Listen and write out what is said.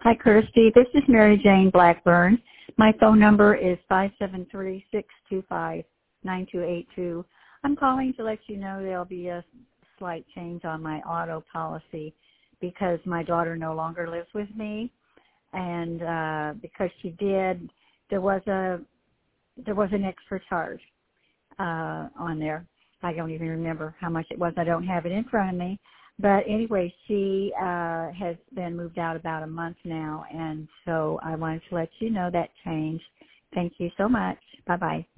Hi, Kirsty. This is Mary Jane Blackburn. My phone number is 573-625-9282. I'm calling to let you know there'll be a slight change on my auto policy because my daughter no longer lives with me, and because she did, there was an extra charge on there. I don't even remember how much it was. I don't have it in front of me. But anyway, she has been moved out about a month now, and so I wanted to let you know that change. Thank you so much. Bye-bye.